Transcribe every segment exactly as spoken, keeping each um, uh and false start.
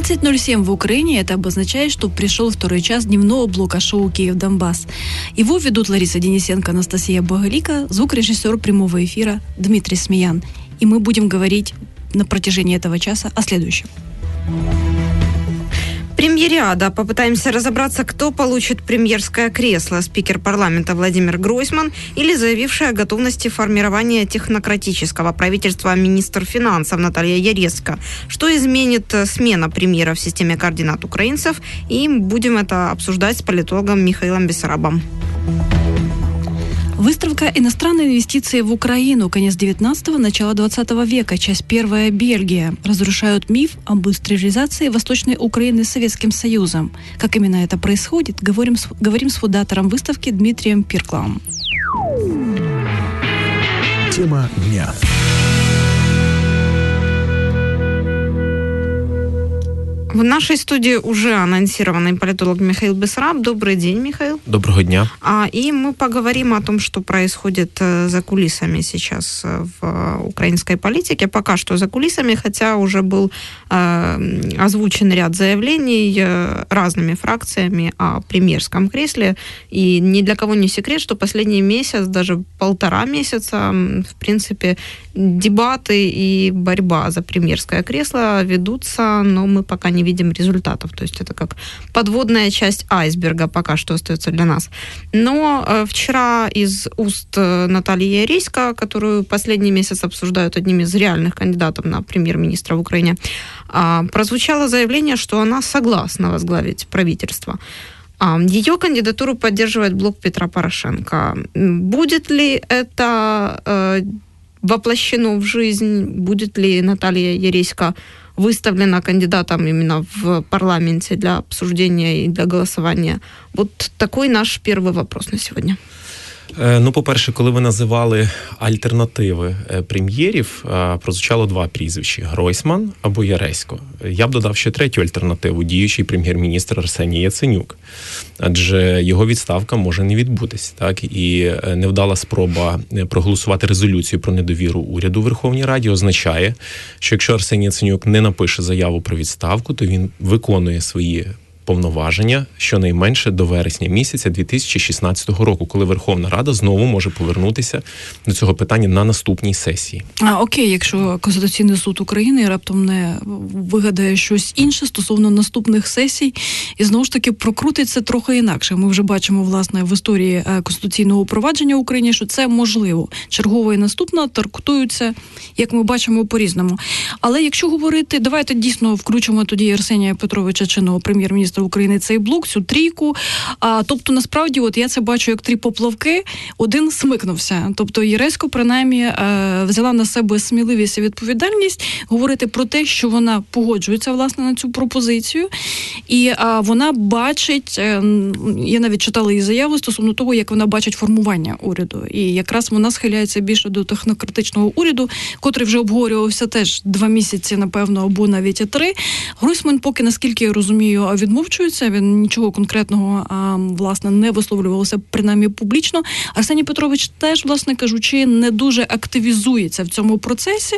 двадцать ноль семь в Украине. Это обозначает, что пришел второй час дневного блока шоу «Киев-Донбасс». Его ведут Лариса Денисенко, Анастасия Боголика, звукорежиссер прямого эфира Дмитрий Смеян. И мы будем говорить на протяжении этого часа о следующем. Премьериада. Попытаемся разобраться, кто получит премьерское кресло. Спикер парламента Владимир Гройсман или заявившая о готовности формирования технократического правительства министр финансов Наталья Яресько. Что изменит смена премьера в системе координат украинцев? И будем это обсуждать с политологом Михаилом Бессарабом. Выставка «Иностранные инвестиции в Украину. Конец девятнадцатого, начало двадцатого века. Часть первая. Бельгия». Разрушают миф об индустриализации Восточной Украины с Советским Союзом. Как именно это происходит, говорим с, говорим с фундатором выставки Дмитрием Пиркловым. Тема дня. В нашей студии уже анонсированный политолог Михаил Бессараб. Добрый день, Михаил. Доброго дня. А, и мы поговорим о том, что происходит за кулисами сейчас в украинской политике. Пока что за кулисами, хотя уже был э, озвучен ряд заявлений э, разными фракциями о премьерском кресле. И ни для кого не секрет, что последний месяц, даже полтора месяца, в принципе, дебаты и борьба за премьерское кресло ведутся, но мы пока не видим результатов. То есть это как подводная часть айсберга пока что остается для нас. Но э, вчера из уст Натальи Яресько, которую последний месяц обсуждают одним из реальных кандидатов на премьер-министра в Украине, э, прозвучало заявление, что она согласна возглавить правительство. Ее кандидатуру поддерживает блок Петра Порошенко. Будет ли это э, воплощено в жизнь? Будет ли Наталья Яресько выставлена кандидатом именно в парламенте для обсуждения и для голосования? Вот такой наш первый вопрос на сегодня. Ну, по-перше, коли ви називали альтернативи прем'єрів, прозвучало два прізвища – Гройсман або Яресько. Я б додав ще третю альтернативу – діючий прем'єр-міністр Арсеній Яценюк. Адже його відставка може не відбутись, так? І невдала спроба проголосувати резолюцію про недовіру уряду у Верховній Раді означає, що якщо Арсеній Яценюк не напише заяву про відставку, то він виконує свої повноваження щонайменше до вересня місяця дві тисячі шістнадцятого року, коли Верховна Рада знову може повернутися до цього питання на наступній сесії. А окей, якщо Конституційний суд України раптом не вигадає щось інше стосовно наступних сесій, і знову ж таки прокрутиться трохи інакше. Ми вже бачимо, власне, в історії конституційного провадження в Україні, що це можливо. Чергова і наступна трактуються, як ми бачимо, по-різному. Але якщо говорити, давайте дійсно включимо тоді Арсенія Петровича, чинного прем'єр-міністра України, цей блок, цю трійку. А, тобто, насправді, от я це бачу як три поплавки, один смикнувся. Тобто, Яресько, принаймні, е, взяла на себе сміливість і відповідальність говорити про те, що вона погоджується, власне, на цю пропозицію. І е, вона бачить, е, я навіть читала її заяву стосовно того, як вона бачить формування уряду. І якраз вона схиляється більше до технократичного уряду, котрий вже обговорювався теж два місяці, напевно, або навіть і три. Гройсман, поки, наскільки я розумію, відмовчується. Він нічого конкретного, а, власне, не висловлювався, принаймні, публічно. Арсеній Петрович теж, власне кажучи, не дуже активізується в цьому процесі.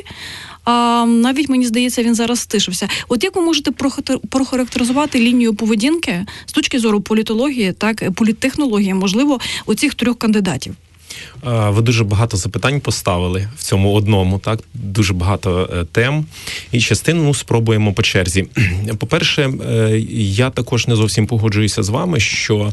А, навіть, мені здається, він зараз стишився. От як ви можете прохарактеризувати лінію поведінки з точки зору політології, так, політтехнології, можливо, оцих трьох кандидатів? Ви дуже багато запитань поставили в цьому одному, так? Дуже багато тем. І частину ну, спробуємо по черзі. По-перше, я також не зовсім погоджуюся з вами, що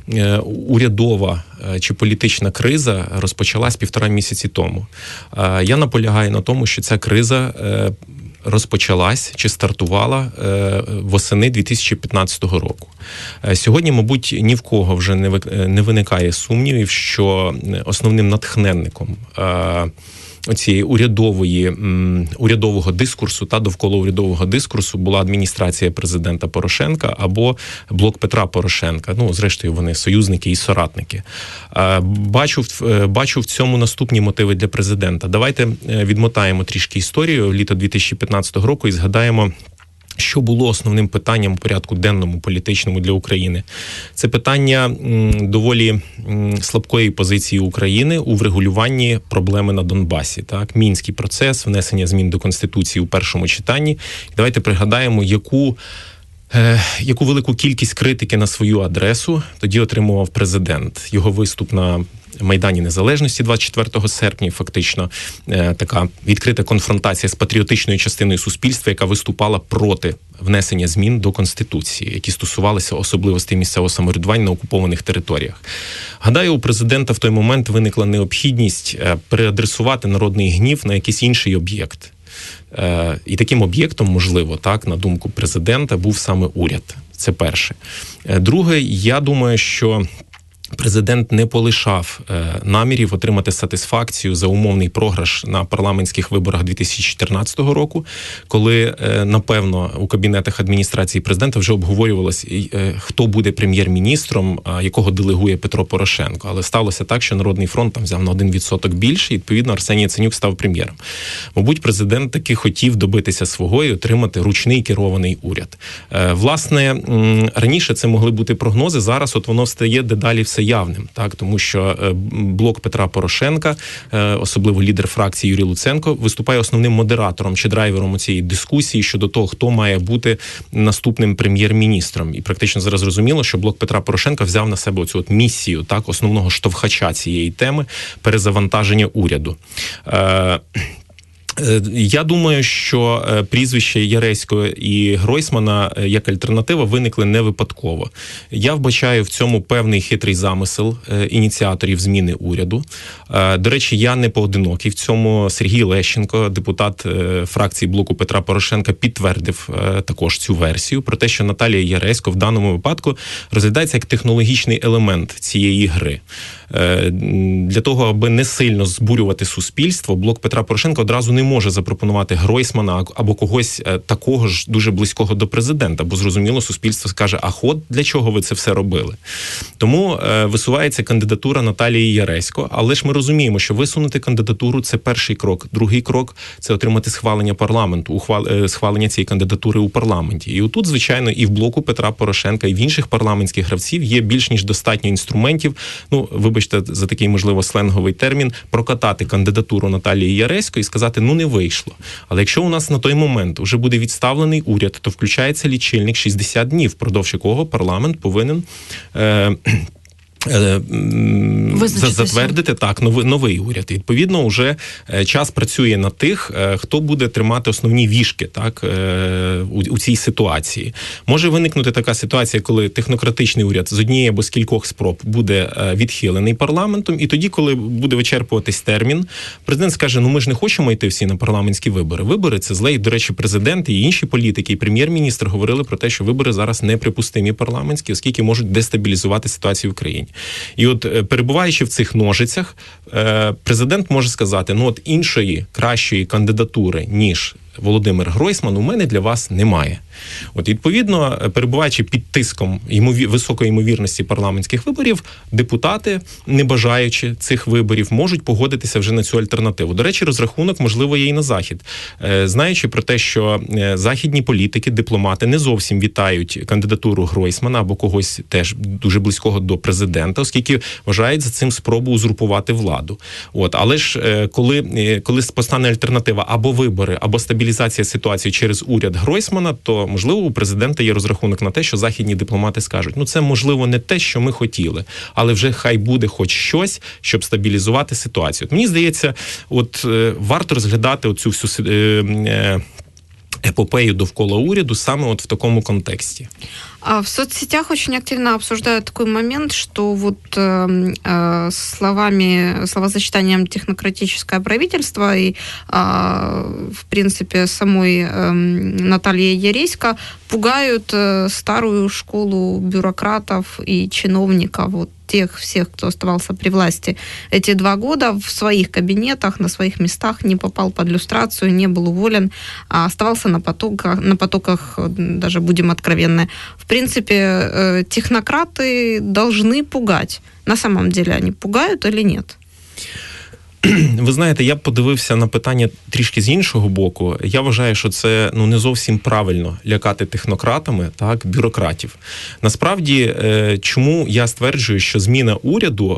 урядова чи політична криза розпочалась півтора місяці тому. Я наполягаю на тому, що ця криза розпочалась чи стартувала е, восени дві тисячі п'ятнадцятого року. Е, сьогодні, мабуть, ні в кого вже не, не виникає сумнівів, що основним натхненником е, оцієї урядової, м, урядового дискурсу та довкола урядового дискурсу була адміністрація президента Порошенка або блок Петра Порошенка. Ну, зрештою, вони союзники і соратники. Е, бачу, бачу в цьому наступні мотиви для президента. Давайте відмотаємо трішки історію літо дві тисячі п'ятнадцятого року і згадаємо Що було основним питанням у порядку денному політичному для України? Це питання м, доволі м, слабкої позиції України у врегулюванні проблеми на Донбасі. Так? Мінський процес, внесення змін до Конституції у першому читанні. І давайте пригадаємо, яку Яку велику кількість критики на свою адресу тоді отримував президент. Його виступ на Майдані Незалежності двадцять четвертого серпня, фактично така відкрита конфронтація з патріотичною частиною суспільства, яка виступала проти внесення змін до Конституції, які стосувалися особливостей місцевого самоврядування на окупованих територіях. Гадаю, у президента в той момент виникла необхідність переадресувати народний гнів на якийсь інший об'єкт. І таким об'єктом, можливо, так, на думку президента, був саме уряд. Це перше. Друге, я думаю, що президент не полишав е, намірів отримати сатисфакцію за умовний програш на парламентських виборах дві тисячі чотирнадцятого року, коли, е, напевно, у кабінетах адміністрації президента вже обговорювалось, е, хто буде прем'єр-міністром, е, якого делегує Петро Порошенко. Але сталося так, що Народний фронт там взяв на один відсоток більше, і, відповідно, Арсеній Яценюк став прем'єром. Мабуть, президент таки хотів добитися свого і отримати ручний керований уряд. Е, власне, м, раніше це могли бути прогнози, зараз от воно стає дедалі все явним, так, тому що блок Петра Порошенка, особливо лідер фракції Юрій Луценко, виступає основним модератором чи драйвером у цієї дискусії щодо того, хто має бути наступним прем'єр-міністром. І практично зараз зрозуміло, що блок Петра Порошенка взяв на себе оцю от місію, так, основного штовхача цієї теми – перезавантаження уряду. Е- Я думаю, що прізвище Яресько і Гройсмана як альтернатива виникли не випадково. Я вбачаю в цьому певний хитрий замисел ініціаторів зміни уряду. До речі, я не поодинокий в цьому. Сергій Лещенко, депутат фракції блоку Петра Порошенка, підтвердив також цю версію про те, що Наталія Яресько в даному випадку розглядається як технологічний елемент цієї гри. Для того, аби не сильно збурювати суспільство, блок Петра Порошенка одразу не може запропонувати Гройсмана або когось такого ж дуже близького до президента, бо зрозуміло, суспільство скаже, а ход, для чого ви це все робили? Тому е, висувається кандидатура Наталії Яресько, але ж ми розуміємо, що висунути кандидатуру – це перший крок. Другий крок – це отримати схвалення парламенту, ухвал, е, схвалення цієї кандидатури у парламенті. І отут, звичайно, і в блоку Петра Порошенка, і в інших парламентських гравців є більш ніж достатньо інструментів, ну, вибачте за такий, можливо, сленговий термін, прокатати кандидатуру Наталії Яресько і сказати, ну, не вийшло. Але якщо у нас на той момент вже буде відставлений уряд, то включається лічильник шістдесят днів, впродовж якого парламент повинен е- затвердити так новий, новий уряд. І, відповідно, вже час працює на тих, хто буде тримати основні віжки, так, у, у цій ситуації. Може виникнути така ситуація, коли технократичний уряд з однієї або з кількох спроб буде відхилений парламентом, і тоді, коли буде вичерпуватись термін, президент скаже, ну ми ж не хочемо йти всі на парламентські вибори. Вибори – це зле. І, до речі, президент і інші політики, і прем'єр-міністр говорили про те, що вибори зараз неприпустимі парламентські, оскільки можуть дестабілізувати ситуацію в країні. І от, перебуваючи в цих ножицях, президент може сказати, ну от іншої, кращої кандидатури, ніж Володимир Гройсман, у мене для вас немає. От, відповідно, перебуваючи під тиском ймові... високої ймовірності парламентських виборів, депутати, не бажаючи цих виборів, можуть погодитися вже на цю альтернативу. До речі, розрахунок, можливо, є і на Захід. Знаючи про те, що західні політики, дипломати не зовсім вітають кандидатуру Гройсмана або когось теж дуже близького до президента, оскільки вважають за цим спробу узурпувати владу. От, але ж коли, коли постане альтернатива або вибори, або стабілізація ситуації через уряд Гройсмана, то, можливо, у президента є розрахунок на те, що західні дипломати скажуть, ну це, можливо, не те, що ми хотіли, але вже хай буде хоч щось, щоб стабілізувати ситуацію. От, мені здається, от е, варто розглядати оцю всю е, е, епопею довкола уряду саме от в такому контексті. В соцсетях очень активно обсуждают такой момент, что вот э, э, словами, словосочетанием технократическое правительство и, э, в принципе, самой э, Натальей Яресько пугают э, старую школу бюрократов и чиновников, вот тех всех, кто оставался при власти эти два года, в своих кабинетах, на своих местах, не попал под люстрацию, не был уволен, а оставался на потоках, на потоках, даже будем откровенны. В принципе, технократы должны пугать. На самом деле они пугают или нет? Ви знаєте, я б подивився на питання трішки з іншого боку. Я вважаю, що це ну не зовсім правильно лякати технократами, так, бюрократів. Насправді, чому я стверджую, що зміна уряду,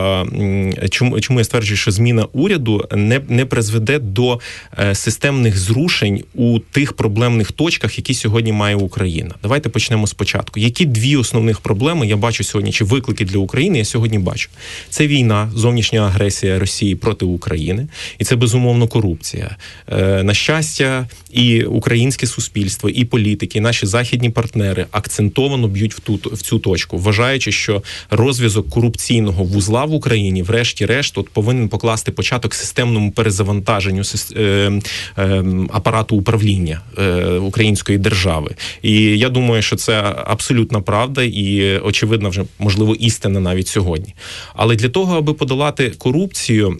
чому, чому я стверджую, що зміна уряду не, не призведе до системних зрушень у тих проблемних точках, які сьогодні має Україна. Давайте почнемо спочатку. Які дві основних проблеми я бачу сьогодні, чи виклики для України я сьогодні бачу? Це війна, зовнішня агресія Росії проти України, і це, безумовно, корупція. Е, на щастя, і українське суспільство, і політики, і наші західні партнери акцентовано б'ють в, ту, в цю точку, вважаючи, що розв'язок корупційного вузла в Україні, врешті-решт, от повинен покласти початок системному перезавантаженню е, е, апарату управління е, української держави. І я думаю, що це абсолютна правда і, очевидно, вже, можливо, істина навіть сьогодні. Але для того, аби подолати корупцію,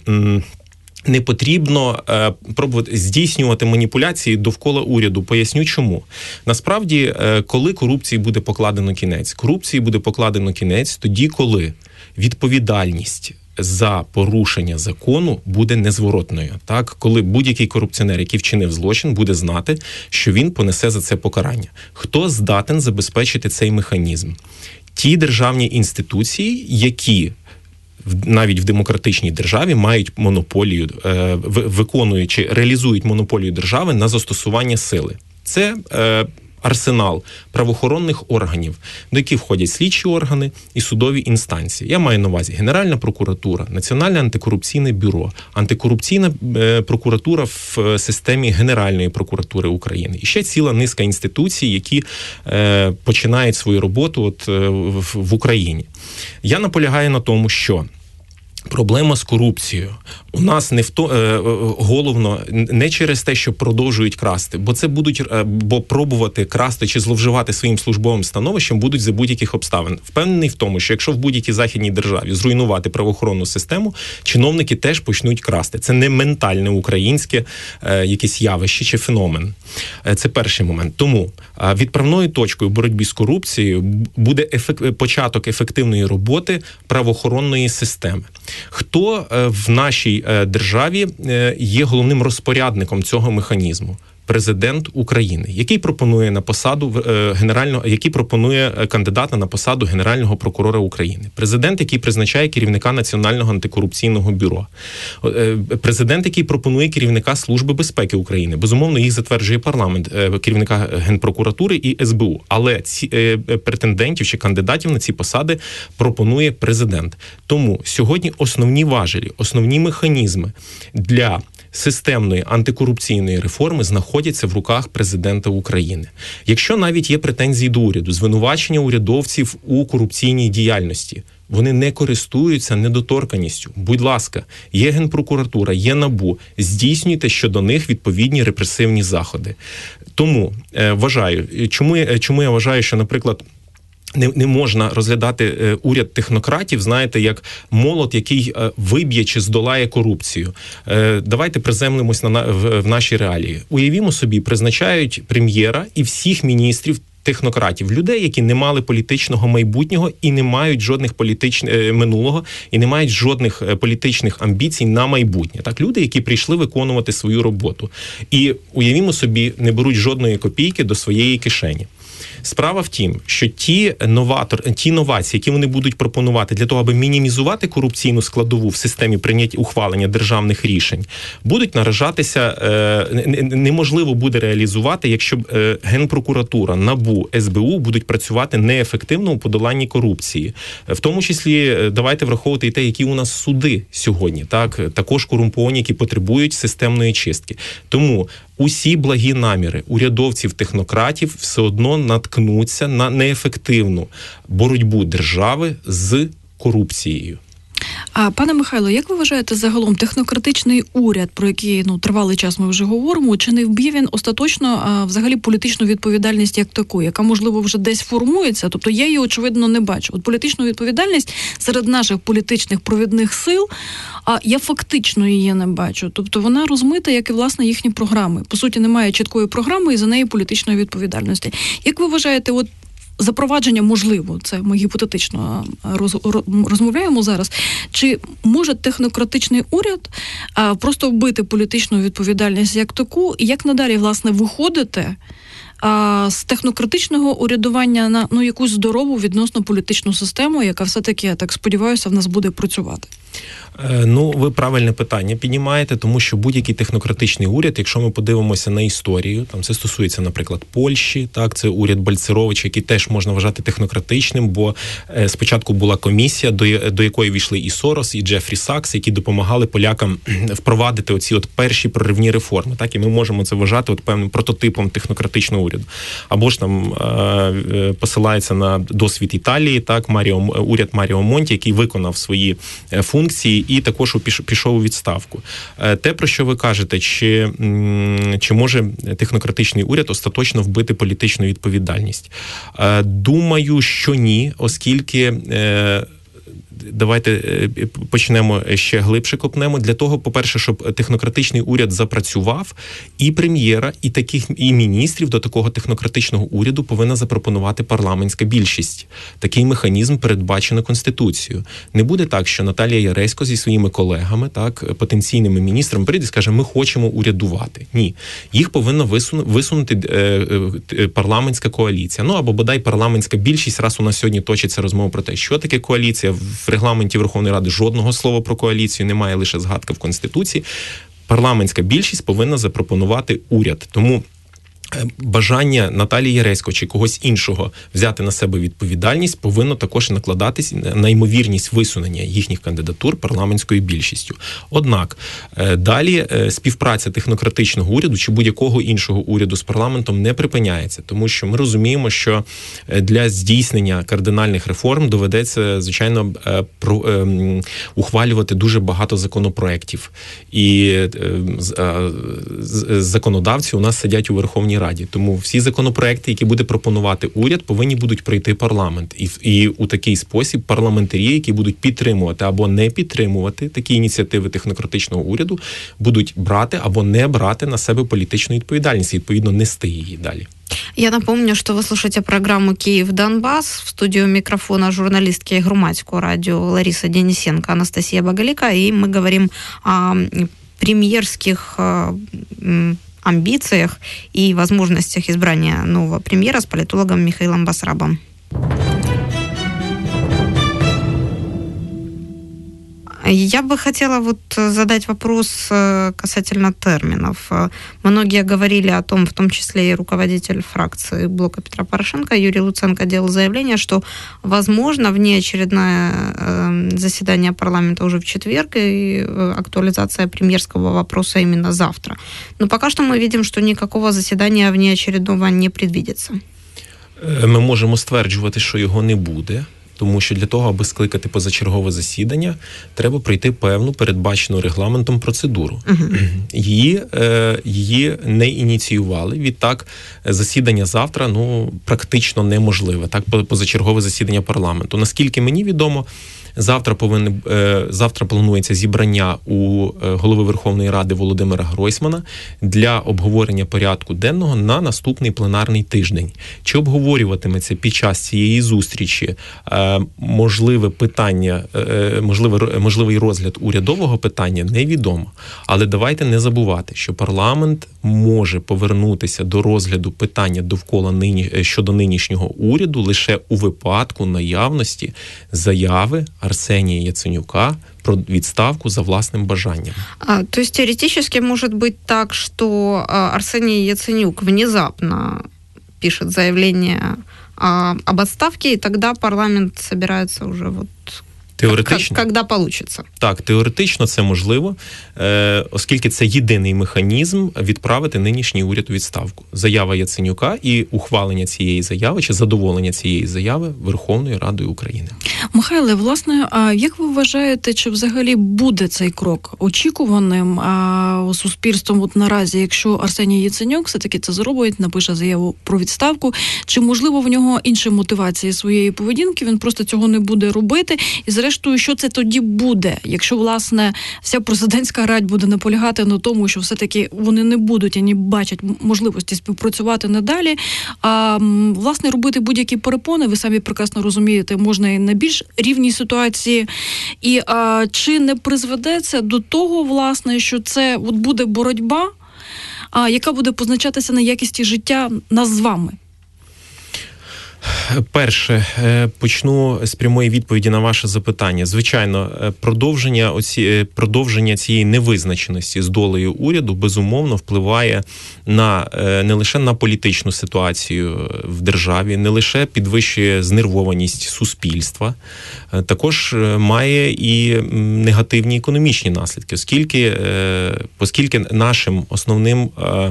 не потрібно е, пробувати здійснювати маніпуляції довкола уряду. Поясню чому. Насправді, е, коли корупції буде покладено кінець? Корупції буде покладено кінець тоді, коли відповідальність за порушення закону буде незворотною. Так, коли будь-який корупціонер, який вчинив злочин, буде знати, що він понесе за це покарання. Хто здатен забезпечити цей механізм? Ті державні інституції, які навіть в демократичній державі мають монополію, виконуючи, реалізують монополію держави на застосування сили. Це е, арсенал правоохоронних органів, до яких входять слідчі органи і судові інстанції. Я маю на увазі Генеральна прокуратура, Національне антикорупційне бюро, антикорупційна е, прокуратура в системі Генеральної прокуратури України. І ще ціла низка інституцій, які е, починають свою роботу от, е, в, в Україні. Я наполягаю на тому, що проблема з корупцією у нас не в то е, головно не через те, що продовжують красти, бо це будуть е, бо пробувати красти чи зловживати своїм службовим становищем будуть за будь-яких обставин. Впевнений в тому, що якщо в будь-якій західній державі зруйнувати правоохоронну систему, чиновники теж почнуть красти. Це не ментальне українське е, якесь явище чи феномен. Е, це перший момент. Тому е, відправною точкою в боротьбі з корупцією буде ефект, початок ефективної роботи правоохоронної системи. Хто в нашій державі є головним розпорядником цього механізму? Президент України, який пропонує на посаду генерального, який пропонує кандидата на посаду Генерального прокурора України. Президент, який призначає керівника Національного антикорупційного бюро. Президент, який пропонує керівника Служби безпеки України. Безумовно, їх затверджує парламент, керівника Генпрокуратури і ес бе у. Але ці претендентів чи кандидатів на ці посади пропонує президент. Тому сьогодні основні важелі, основні механізми для системної антикорупційної реформи знаходяться в руках президента України. Якщо навіть є претензії до уряду, звинувачення урядовців у корупційній діяльності, вони не користуються недоторканністю. Будь ласка, є Генпрокуратура, є НАБУ, здійснюйте щодо них відповідні репресивні заходи. Тому е, вважаю, чому, чому я вважаю, що, наприклад, Не, не можна розглядати е, уряд технократів, знаєте, як молот, який е, виб'є чи здолає корупцію. Е, давайте приземлимось на, в, в наші реалії. Уявімо собі, призначають прем'єра і всіх міністрів технократів, людей, які не мали політичного майбутнього і не мають жодних політичних е, минулого, і не мають жодних е, політичних амбіцій на майбутнє. Так, люди, які прийшли виконувати свою роботу. І уявімо собі, не беруть жодної копійки до своєї кишені. Справа в тім, що ті новатор, ті новації, які вони будуть пропонувати для того, аби мінімізувати корупційну складову в системі прийняття ухвалення державних рішень, будуть наражатися, е, неможливо буде реалізувати, якщо е, Генпрокуратура, НАБУ, ес бе у будуть працювати неефективно у подоланні корупції. В тому числі, давайте враховувати і те, які у нас суди сьогодні, так, також корумповані, які потребують системної чистки. Тому усі благі наміри урядовців-технократів все одно наткнуться на неефективну боротьбу держави з корупцією. А пане Михайло, як ви вважаєте загалом технократичний уряд, про який ну тривалий час ми вже говоримо, чи не вб'є він остаточно а, взагалі політичну відповідальність як таку, яка можливо вже десь формується? Тобто я її очевидно не бачу. От політичну відповідальність серед наших політичних провідних сил, а я фактично її не бачу. Тобто вона розмита, як і власне їхні програми. По суті, немає чіткої програми і за неї політичної відповідальності. Як ви вважаєте, от запровадження можливо, це ми гіпотетично роз, розмовляємо зараз, чи може технократичний уряд а, просто вбити політичну відповідальність як таку, і як надалі, власне, виходити а, з технократичного урядування на ну, якусь здорову відносно політичну систему, яка все-таки, я так сподіваюся, в нас буде працювати? Ну, ви правильне питання піднімаєте, тому що будь-який технократичний уряд, якщо ми подивимося на історію, там це стосується, наприклад, Польщі, так, це уряд Бальцеровича, який теж можна вважати технократичним, бо е, спочатку була комісія, до, до якої війшли і Сорос, і Джефрі Сакс, які допомагали полякам впровадити оці от перші проривні реформи, так, і ми можемо це вважати от певним прототипом технократичного уряду. Або ж там е, посилається на досвід Італії, так, Маріо, уряд Маріо Монті, який виконав свої функції і також пішов у відставку. Те, про що ви кажете, чи, чи може технократичний уряд остаточно вбити політичну відповідальність? Думаю, що ні, оскільки... Давайте почнемо ще глибше копнемо. Для того, по-перше, щоб технократичний уряд запрацював, і прем'єра, і таких і міністрів до такого технократичного уряду повинна запропонувати парламентська більшість. Такий механізм передбачено Конституцією. Не буде так, що Наталія Яресько зі своїми колегами, так, потенційними міністрами прийде і скаже, ми хочемо урядувати. Ні. Їх повинна висуну, висунути е, е, парламентська коаліція. Ну, або бодай парламентська більшість, раз у нас сьогодні точиться розмова про те, що таке коаліція. В регламенті Верховної Ради жодного слова про коаліцію немає, лише згадка в Конституції. Парламентська більшість повинна запропонувати уряд. Тому бажання Наталії Яресько чи когось іншого взяти на себе відповідальність повинно також накладатись на ймовірність висунення їхніх кандидатур парламентською більшістю. Однак, далі співпраця технократичного уряду чи будь-якого іншого уряду з парламентом не припиняється, тому що ми розуміємо, що для здійснення кардинальних реформ доведеться, звичайно, ухвалювати дуже багато законопроєктів. І законодавці у нас сидять у Верховній Раді. Тому всі законопроекти, які буде пропонувати уряд, повинні будуть пройти парламент. І, і у такий спосіб парламентарі, які будуть підтримувати або не підтримувати такі ініціативи технократичного уряду, будуть брати або не брати на себе політичну відповідальність і, відповідно, нести її далі. Я напомню, что вы слушаете программу «Киев-Донбасс». В студию микрофона журналистки Громадського радио Лариса Денисенко, Анастасия Багалика, и мы говорим о премьерских амбициях и возможностях избрания нового премьера с политологом Михаилом Басрабом. Я бы хотела вот задать вопрос касательно терминов. Многие говорили о том, в том числе и руководитель фракции блока Петра Порошенко Юрий Луценко делал заявление, что, возможно, внеочередное заседание парламента уже в четверг и актуализация премьерского вопроса именно завтра. Но пока что мы видим, что никакого заседания внеочередного не предвидится. Ми можемо стверджувати, що його не буде. Тому що для того, аби скликати позачергове засідання, треба пройти певну передбачену регламентом процедуру. Uh-huh. Її, е, її не ініціювали. Відтак, засідання завтра, ну, практично неможливе. Так, позачергове засідання парламенту. Наскільки мені відомо, завтра повинне, е, завтра планується зібрання у голови Верховної Ради Володимира Гройсмана для обговорення порядку денного на наступний пленарний тиждень. Чи обговорюватиметься під час цієї зустрічі е, можливе питання, можливе, можливий розгляд урядового питання, невідомо. Але давайте не забувати, що парламент може повернутися до розгляду питання довкола нині, щодо нинішнього уряду лише у випадку наявності заяви Арсенія Яценюка про відставку за власним бажанням. А, то есть теоретически может быть так, что Арсений Яценюк внезапно пишет заявление об отставке, и тогда парламент собирается уже вот теоретично, когда получится. Так, теоретично це можливо, е, оскільки це єдиний механізм відправити нинішній уряд у відставку. Заява Яценюка і ухвалення цієї заяви, чи задоволення цієї заяви Верховною Радою України. Михайле, власне, а як ви вважаєте, чи взагалі буде цей крок очікуваним а, суспільством от наразі, якщо Арсеній Яценюк все-таки це зробить, напише заяву про відставку, чи можливо в нього інші мотивації своєї поведінки, він просто цього не буде робити, і зрештою зрештою, що це тоді буде, якщо, власне, вся президентська радь буде наполягати на тому, що все-таки вони не будуть, ані бачать можливості співпрацювати надалі, а, власне, робити будь-які перепони, ви самі прекрасно розумієте, можна і на більш рівній ситуації. І а, чи не призведе це до того, власне, що це от буде боротьба, а, яка буде позначатися на якісті життя нас з вами? Перше, почну з прямої відповіді на ваше запитання. Звичайно, продовження, оці, продовження цієї невизначеності з долею уряду, безумовно, впливає на, не лише на політичну ситуацію в державі, не лише підвищує знервованість суспільства, також має і негативні економічні наслідки, оскільки, оскільки нашим основним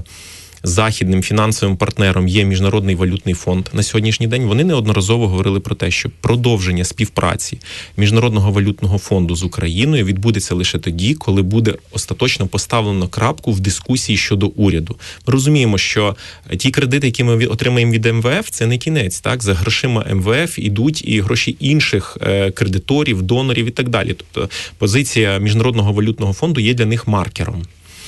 західним фінансовим партнером є Міжнародний валютний фонд на сьогоднішній день. Вони неодноразово говорили про те, що продовження співпраці Міжнародного валютного фонду з Україною відбудеться лише тоді, коли буде остаточно поставлено крапку в дискусії щодо уряду. Ми розуміємо, що ті кредити, які ми отримаємо від ем ве еф, це не кінець. Так, за грошима ем ве еф ідуть і гроші інших кредиторів, донорів і так далі. Тобто позиція Міжнародного валютного фонду є для них маркером.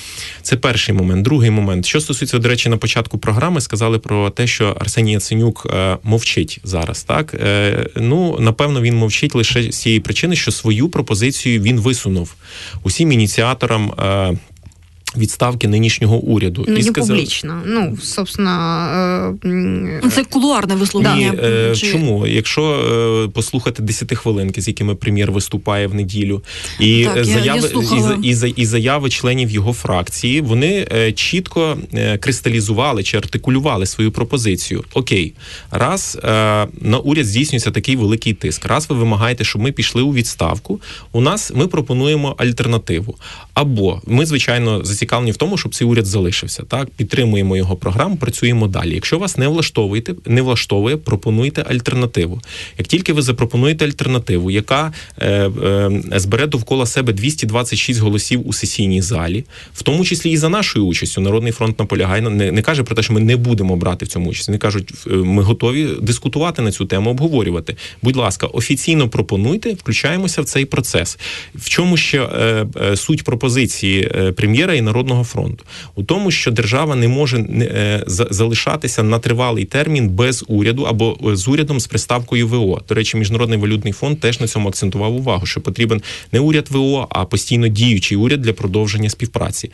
Це перший момент. Другий момент. Що стосується, до речі, на початку програми сказали про те, що Арсеній Яценюк е, мовчить зараз, так? Е, ну, напевно, він мовчить лише з цієї причини, що свою пропозицію він висунув усім ініціаторам е, відставки нинішнього уряду. Ну, і не сказав... публічно. Ну, собственно... Е... Це кулуарне висловлення. Ні, е, Чи... Чому? Якщо е, послухати десятихвилинки, з якими прем'єр виступає в неділю, і, так, заяви, я, я і, і, і заяви членів його фракції, вони е, чітко е, кристалізували чи артикулювали свою пропозицію. Окей, раз е, на уряд здійснюється такий великий тиск, раз ви вимагаєте, щоб ми пішли у відставку, у нас ми пропонуємо альтернативу. Або ми, звичайно, зацікавлені в тому, щоб цей уряд залишився. Так, підтримуємо його програму, працюємо далі. Якщо вас не влаштовуєте, не влаштовує, пропонуйте альтернативу. Як тільки ви запропонуєте альтернативу, яка е, е, збере довкола себе двісті двадцять шість голосів у сесійній залі, в тому числі і за нашою участю, Народний фронт наполягає, не, не каже про те, що ми не будемо брати в цьому участь. Вони кажуть, ми готові дискутувати на цю тему, обговорювати. Будь ласка, офіційно пропонуйте, включаємося в цей процес. В чому ще е, е, суть пропозиції е, прем'єра і Народного фронту? У тому, що держава не може е, залишатися на тривалий термін без уряду або з урядом з приставкою ве о. До речі, Міжнародний валютний фонд теж на цьому акцентував увагу, що потрібен не уряд ве о, а постійно діючий уряд для продовження співпраці.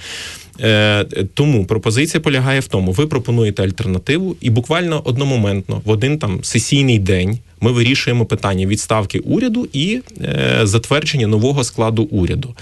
Е, тому пропозиція полягає в тому, ви пропонуєте альтернативу і буквально одномоментно, в один там сесійний день, ми вирішуємо питання відставки уряду і е, затвердження нового складу уряду.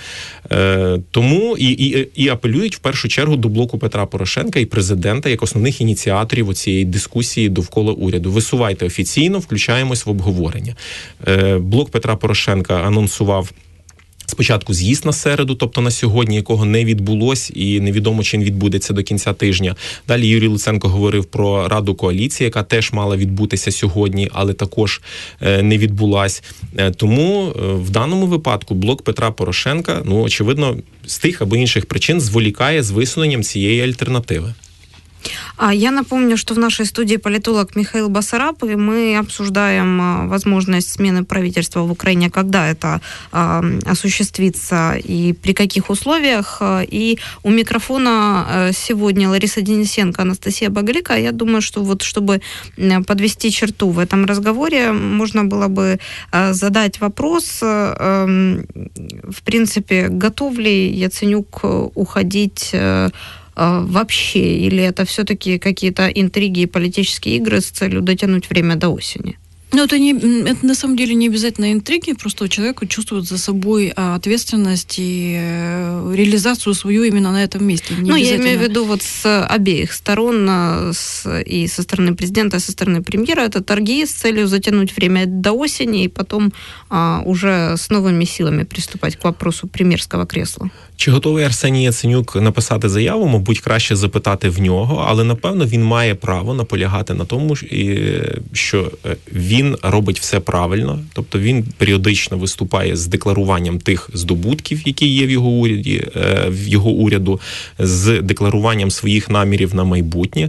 Е, тому і, і, і апелюють в першу чергу до блоку Петра Порошенка і президента як основних ініціаторів цієї дискусії довкола уряду. Висувайте офіційно, включаємось в обговорення. Е, блок Петра Порошенка анонсував спочатку з'їзд на середу, тобто на сьогодні, якого не відбулось, і невідомо, чи він відбудеться до кінця тижня. Далі Юрій Луценко говорив про Раду коаліції, яка теж мала відбутися сьогодні, але також не відбулась. Тому в даному випадку блок Петра Порошенка, ну, очевидно, з тих або інших причин зволікає з висуненням цієї альтернативи. А я напомню, что в нашей студии политолог Михаил Басараб, и мы обсуждаем возможность смены правительства в Украине, когда это э, осуществится и при каких условиях. И у микрофона сегодня Лариса Денисенко, Анастасия Багрика. Я думаю, что вот чтобы подвести черту в этом разговоре, можно было бы задать вопрос, э, в принципе, готов ли Яценюк уходить вообще, или это все-таки какие-то интриги и политические игры с целью дотянуть время до осени? Ну, это, не, это на самом деле не обязательно интриги, просто человек чувствует за собой ответственность и реализацию свою именно на этом месте. Не ну, я имею в виду вот с обеих сторон, с, и со стороны президента, и со стороны премьера, это торги с целью затянуть время до осени и потом а, уже с новыми силами приступать к вопросу прем'єрського кресла. Чи готовий Арсеній Яценюк написати заяву? Мабуть, краще запитати в нього, але, напевно, він має право наполягати на тому, що він він робить все правильно, тобто він періодично виступає з декларуванням тих здобутків, які є в його уряді, в його уряду, з декларуванням своїх намірів на майбутнє.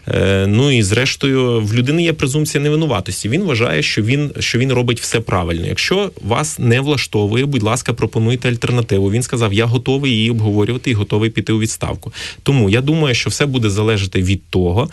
Ну і зрештою, в людини є презумпція невинуватості. Він вважає, що він, що він робить все правильно. Якщо вас не влаштовує, будь ласка, пропонуйте альтернативу. Він сказав, я готовий її обговорювати і готовий піти у відставку. Тому я думаю, що все буде залежати від того,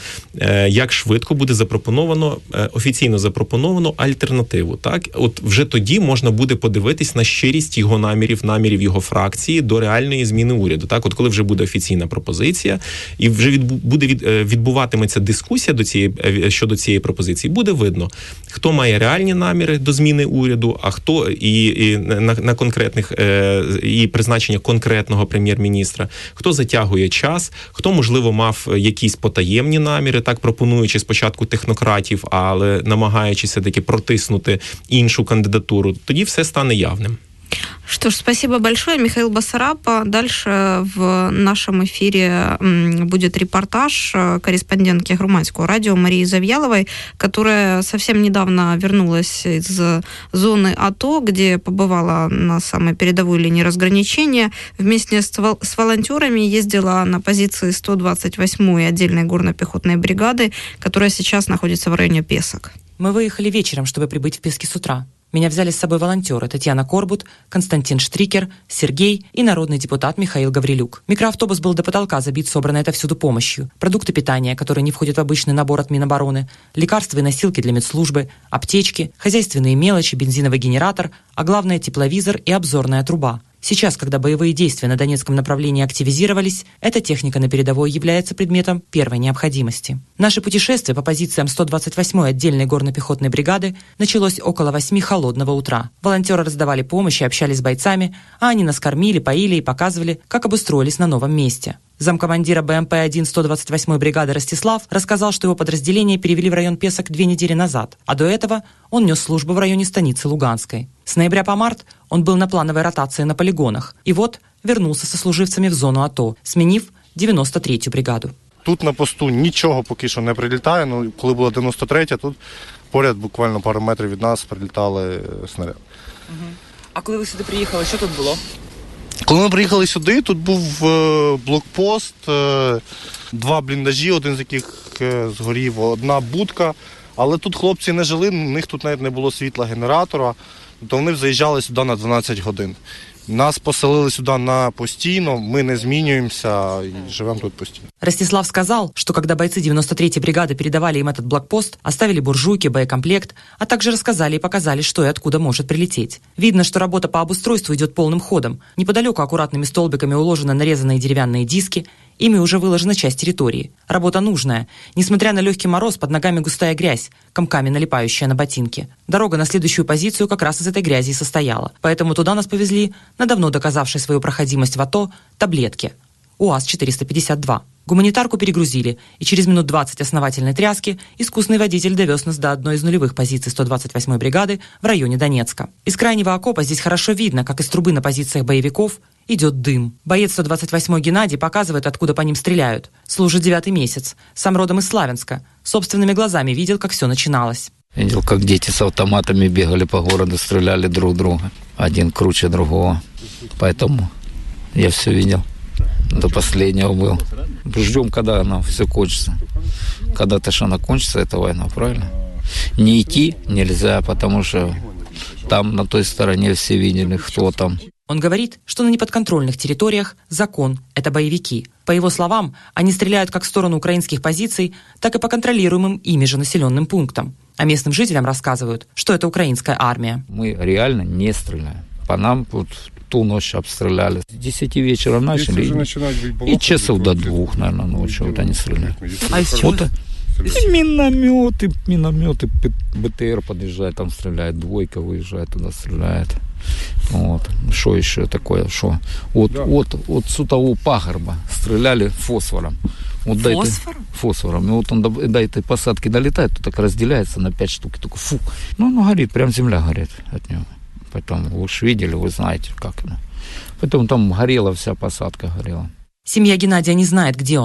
як швидко буде запропоновано, офіційно запропоновано альтернативу. Так, от вже тоді можна буде подивитись на щирість його намірів, намірів його фракції до реальної зміни уряду. Так, от коли вже буде офіційна пропозиція і вже відбу, буде від, відбуватиметься дискусія до цієї щодо цієї пропозиції, буде видно, хто має реальні наміри до зміни уряду, а хто і, і на, на конкретних е, і призначення конкретного прем'єр-міністра, хто затягує час, хто можливо мав якісь потаємні наміри, так пропонуючи спочатку технократів, але намагаючись таки протиснути іншу кандидатуру. Тоді все стане явним. Что ж, спасибо большое, Михаил Басараб. Дальше в нашем эфире будет репортаж корреспондентки Громадского радио Марии Завьяловой, которая совсем недавно вернулась из зоны АТО, где побывала на самой передовой линии разграничения. Вместе с волонтерами ездила на позиции сто двадцать восьмой отдельной горно-пехотной бригады, которая сейчас находится в районе Песок. Мы выехали вечером, чтобы прибыть в Пески с утра. Меня взяли с собой волонтеры Татьяна Корбут, Константин Штрикер, Сергей и народный депутат Михаил Гаврилюк. Микроавтобус был до потолка забит собранной отовсюду помощью. Продукты питания, которые не входят в обычный набор от Минобороны, лекарства и носилки для медслужбы, аптечки, хозяйственные мелочи, бензиновый генератор, а главное тепловизор и обзорная труба. Сейчас, когда боевые действия на Донецком направлении активизировались, эта техника на передовой является предметом первой необходимости. Наше путешествие по позициям сто двадцать восьмой отдельной горно-пехотной бригады началось около восьми холодного утра. Волонтеры раздавали помощь и общались с бойцами, а они нас кормили, поили и показывали, как обустроились на новом месте. Замкомандира БМП один сто двадцать восьмой бригады Ростислав рассказал, что его подразделение перевели в район Песок две недели назад, а до этого он нес службу в районе станицы Луганской. С ноября по март он был на плановой ротации на полигонах и вот вернулся со служивцами в зону АТО, сменив девяносто третью бригаду. Тут на посту нічого поки що не прилітає, ну коли була дев'яносто третя, тут поряд буквально пару метрів від нас прилітали снаряди. Угу. А коли ви сюди приїхали, що тут було? Коли ми приїхали сюди, тут був е, блокпост, е, два бліндажі, один з яких е, згорів, одна будка. Але тут хлопці не жили, у них тут навіть не було світла генератора, то вони заїжджали сюди на дванадцять годин. Нас поселили сюда на постійно, мы не змінюємося и живем тут постійно. Ростислав сказал, что когда бойцы девяносто третьей бригады передавали им этот блокпост, оставили буржуйки, боекомплект, а также рассказали и показали, что и откуда может прилететь. Видно, что работа по обустройству идет полным ходом. Неподалеку аккуратными столбиками уложены нарезанные деревянные диски, ими уже выложена часть территории. Работа нужная. Несмотря на легкий мороз, под ногами густая грязь, комками налипающая на ботинки. Дорога на следующую позицию как раз из этой грязи и состояла. Поэтому туда нас повезли на давно доказавшей свою проходимость в АТО таблетки. УАЗ четыреста пятьдесят два. Гуманитарку перегрузили, и через минут двадцать основательной тряски искусный водитель довез нас до одной из нулевых позиций сто двадцать восьмой бригады в районе Донецка. Из крайнего окопа здесь хорошо видно, как из трубы на позициях боевиков идет дым. Боец сто двадцать восьмой Геннадий показывает, откуда по ним стреляют. Служит девятый месяц. Сам родом из Славянска. Собственными глазами видел, как все начиналось. Видел, как дети с автоматами бегали по городу, стреляли друг друга. Один круче другого. Поэтому я все видел. До последнего был. Ждем, когда оно все кончится. Когда-то же она кончится, эта война, правильно? Не идти нельзя, потому что там на той стороне все видели, кто там. Он говорит, что на неподконтрольных территориях закон – это боевики. По его словам, они стреляют как в сторону украинских позиций, так и по контролируемым ими же населенным пунктам. А местным жителям рассказывают, что это украинская армия. Мы реально не стреляем. По нам вот ту ночь обстреляли. С десяти вечера начали, и, и часов до двух, наверное, ночью вот они стреляют. А из чего? Вот, и минометы, минометы, БТР подъезжает, там стреляет, двойка выезжает, туда стреляет. Вот. Что еще такое? Что? Вот, да. вот, вот с того пагорба стреляли фосфором. Вот Фосфор? До этой, фосфором. И вот он до, до этой посадки долетает, то так разделяется на пять штук. И такой, фу. Ну, оно горит, прям земля горит от него. Поэтому вы уж видели, вы знаете, как оно. Поэтому там горела вся посадка, горела. Семья Геннадия не знает, где он.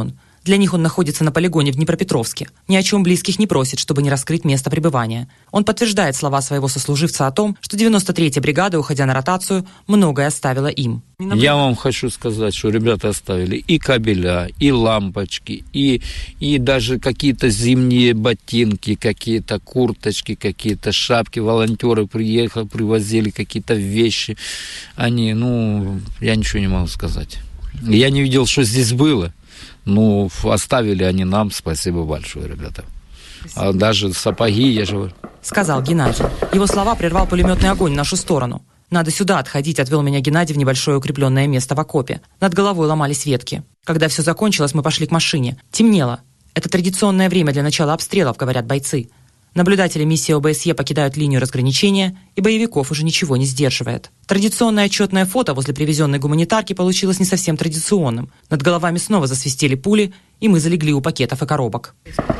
Для них он находится на полигоне в Днепропетровске. Ни о чем близких не просит, чтобы не раскрыть место пребывания. Он подтверждает слова своего сослуживца о том, что девяносто третья бригада, уходя на ротацию, многое оставила им. Я вам хочу сказать, что ребята оставили и кабеля, и лампочки, и, и даже какие-то зимние ботинки, какие-то курточки, какие-то шапки. Волонтеры приехали, привозили какие-то вещи. Они, ну, я ничего не могу сказать. Я не видел, что здесь было. Ну, оставили они нам, спасибо большое, ребята. А даже сапоги, я же... Сказал Геннадий. Его слова прервал пулеметный огонь в нашу сторону. «Надо сюда отходить», — отвел меня Геннадий в небольшое укрепленное место в окопе. Над головой ломались ветки. Когда все закончилось, мы пошли к машине. Темнело. Это традиционное время для начала обстрелов, говорят бойцы. Наблюдатели миссии ОБСЕ покидают линию разграничения, и боевиков уже ничего не сдерживает. Традиционное отчетное фото возле привезенной гуманитарки получилось не совсем традиционным. Над головами снова засвистели пули, и мы залегли у пакетов и коробок.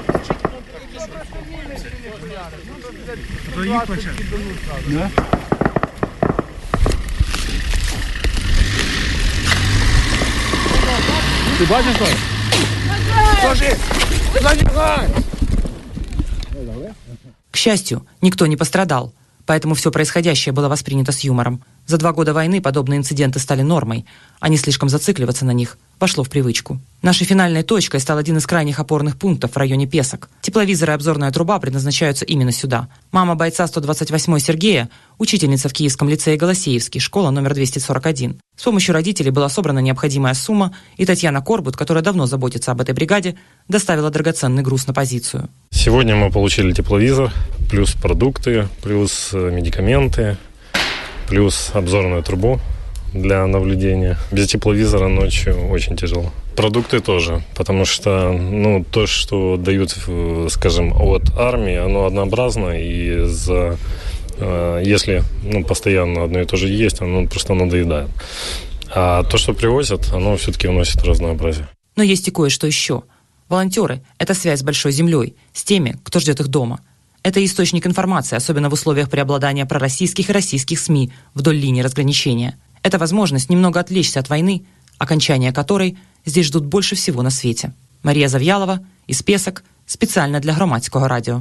Ти бачиш що? Скажи! Забігай! К счастью, никто не пострадал, поэтому все происходящее было воспринято с юмором. За два года войны подобные инциденты стали нормой, а не слишком зацикливаться на них вошло в привычку. Нашей финальной точкой стал один из крайних опорных пунктов в районе Песок. Тепловизоры и обзорная труба предназначаются именно сюда. Мама бойца сто двадцать восьмой Сергея, учительница в Киевском лицее Голосеевский, школа номер двести сорок один. С помощью родителей была собрана необходимая сумма, и Татьяна Корбут, которая давно заботится об этой бригаде, доставила драгоценный груз на позицию. Сегодня мы получили тепловизор, плюс продукты, плюс медикаменты, плюс обзорную трубу для наблюдения. Без тепловизора ночью очень тяжело. Продукты тоже, потому что ну, то, что дают, скажем, от армии, оно однообразно, и за, э, если ну, постоянно одно и то же есть, оно просто надоедает. А то, что привозят, оно все-таки вносит разнообразие. Но есть и кое-что еще. Волонтеры – это связь с большой землей, с теми, кто ждет их дома. Это источник информации, особенно в условиях преобладания пророссийских и российских СМИ вдоль линии разграничения. Это возможность немного отвлечься от войны, окончания которой здесь ждут больше всего на свете. Мария Завьялова из Песок, специально для Громадського радио.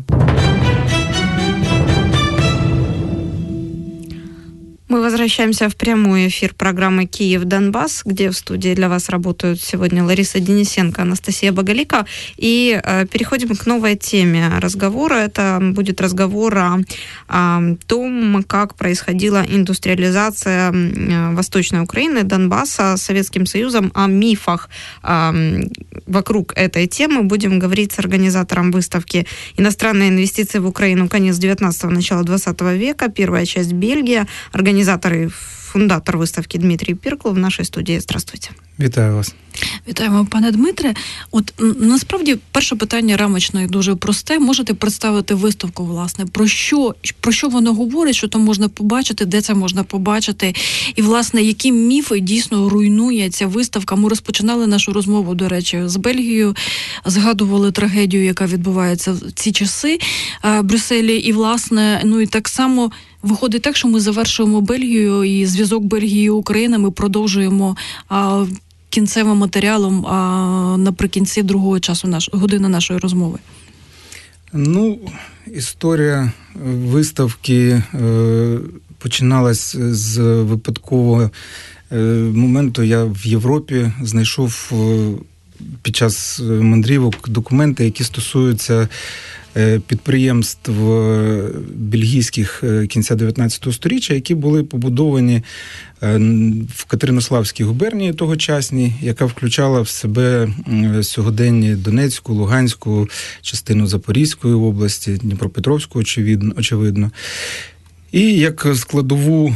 Мы возвращаемся в прямой эфир программы «Киев-Донбасс», где в студии для вас работают сегодня Лариса Денисенко, Анастасия Боголика. И э, переходим к новой теме разговора. Это будет разговор о, о том, как происходила индустриализация э, Восточной Украины, Донбасса Советским Союзом, о мифах э, вокруг этой темы. Будем говорить с организатором выставки «Иностранные инвестиции в Украину. Конец девятнадцатого, начало двадцатого века». Первая часть Бельгия. Организатор Организатор и фундатор виставки Дмитрій Піркл в нашій студії. Здравствуйте. Вітаю вас. Вітаємо, пане Дмитре. От насправді перше питання рамочне і дуже просте. Можете представити виставку, власне, про що, про що воно говорить, що там можна побачити, де це можна побачити, і, власне, які міфи дійсно руйнує ця виставка. Ми розпочинали нашу розмову, до речі, з Бельгією, згадували трагедію, яка відбувається в ці часи в Брюсселі, і, власне, ну і так само виходить так, що ми завершуємо Бельгію, і зв'язок Бельгії і України ми продовжуємо а, кінцевим матеріалом а, наприкінці другого часу наш, години нашої розмови. Ну, історія виставки е, починалась з випадкового е, моменту. Я в Європі знайшов е, під час мандрівок документи, які стосуються підприємств бельгійських кінця дев'ятнадцятого сторіччя, які були побудовані в Катеринославській губернії тогочасній, яка включала в себе сьогоденні Донецьку, Луганську, частину Запорізької області, Дніпропетровську, очевидно. І як складову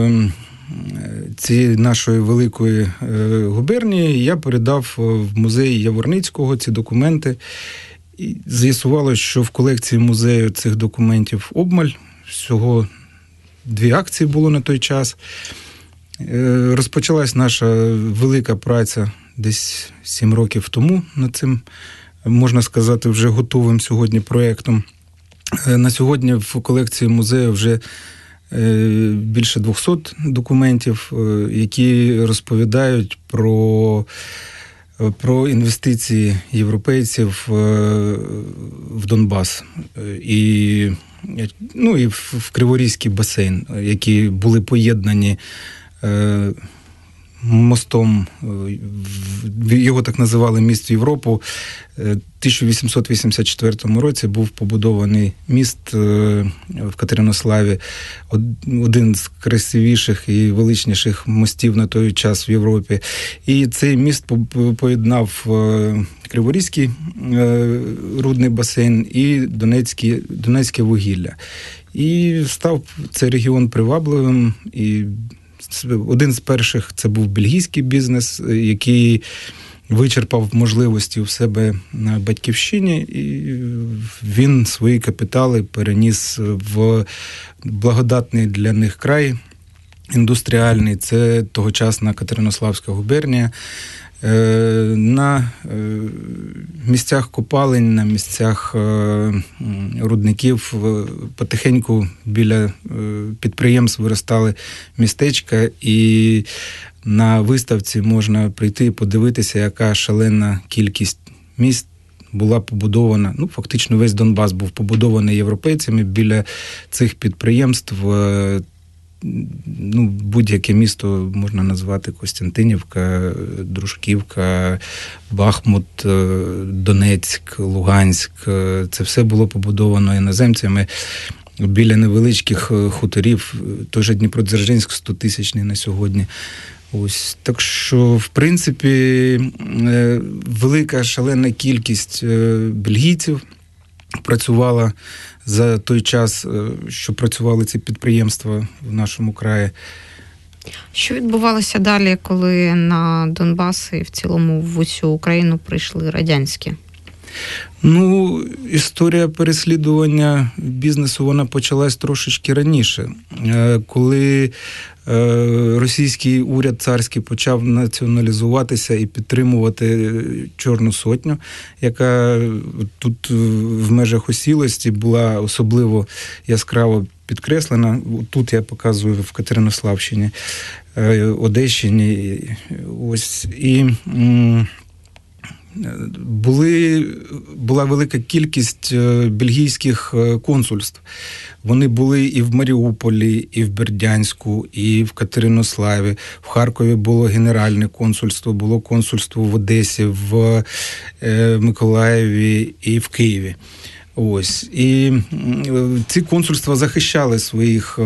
цієї нашої великої губернії я передав в музей Яворницького ці документи. І з'ясувалося, що в колекції музею цих документів обмаль. Всього дві акції було на той час. Розпочалась наша велика праця десь сім років тому над цим, можна сказати, вже готовим сьогодні проєктом. На сьогодні в колекції музею вже більше двохсот документів, які розповідають про про інвестиції європейців в Донбас і, ну, і в Криворізький басейн, які були поєднані мостом, його так називали міст в Європу. В тисяча вісімсот вісімдесят четвертому році був побудований міст в Катеринославі, один з красивіших і величніших мостів на той час в Європі. І цей міст поєднав Криворізький рудний басейн і Донецьке, Донецьке вугілля. І став цей регіон привабливим, і один з перших це був бельгійський бізнес, який вичерпав можливості у себе на батьківщині, і він свої капітали переніс в благодатний для них край індустріальний. Це тогочасна Катеринославська губернія. На місцях копалень, на місцях рудників потихеньку біля підприємств виростали містечка, і на виставці можна прийти і подивитися, яка шалена кількість міст була побудована. Ну, фактично весь Донбас був побудований європейцями біля цих підприємств. Ну, будь-яке місто можна назвати: Костянтинівка, Дружківка, Бахмут, Донецьк, Луганськ. Це все було побудовано іноземцями біля невеличких хуторів. Той же Дніпродзержинськ стотисячний на сьогодні. Ось, так що, в принципі, велика шалена кількість бельгійців працювала за той час, що працювали ці підприємства в нашому краї. Що відбувалося далі, коли на Донбас і в цілому в усю Україну прийшли радянські? Ну, історія переслідування бізнесу, вона почалась трошечки раніше. Коли російський уряд царський почав націоналізуватися і підтримувати Чорну сотню, яка тут в межах осілості була особливо яскраво підкреслена. Тут я показую в Катеринославщині, Одещині. Ось. І Були, була велика кількість бельгійських консульств. Вони були і в Маріуполі, і в Бердянську, і в Катеринославі. В Харкові було генеральне консульство, було консульство в Одесі, в Миколаєві і в Києві. Ось. І ці консульства захищали своїх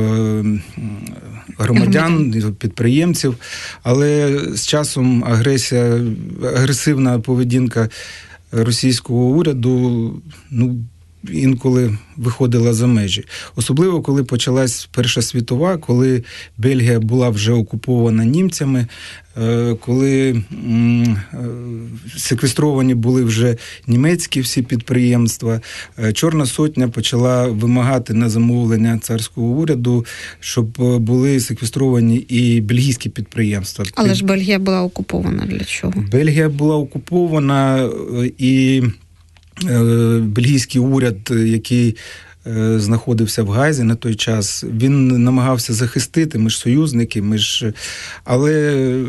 громадян, підприємців, але з часом агресія, агресивна поведінка російського уряду, ну, інколи виходила за межі. Особливо, коли почалась Перша світова, коли Бельгія була вже окупована німцями, коли секвестровані були вже німецькі всі підприємства. Чорна сотня почала вимагати на замовлення царського уряду, щоб були секвестровані і бельгійські підприємства. Але ж Бельгія була окупована для чого? Бельгія була окупована, і бельгійський уряд, який знаходився в Гаазі на той час, він намагався захистити, ми ж союзники, ми ж... але